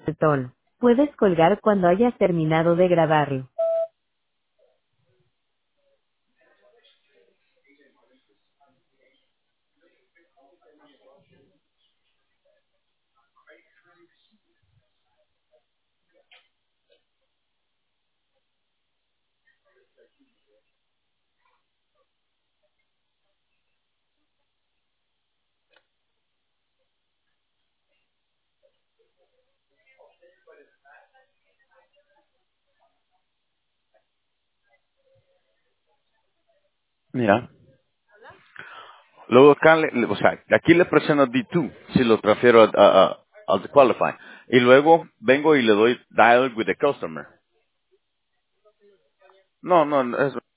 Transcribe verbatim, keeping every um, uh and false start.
el tono. Puedes colgar cuando hayas terminado de grabarlo. Mira. Luego acá, le- le- o sea, aquí le presiono D dos si lo transfiero a, a, a- al Qualify. Y luego vengo y le doy Dial with the Customer. No, no, es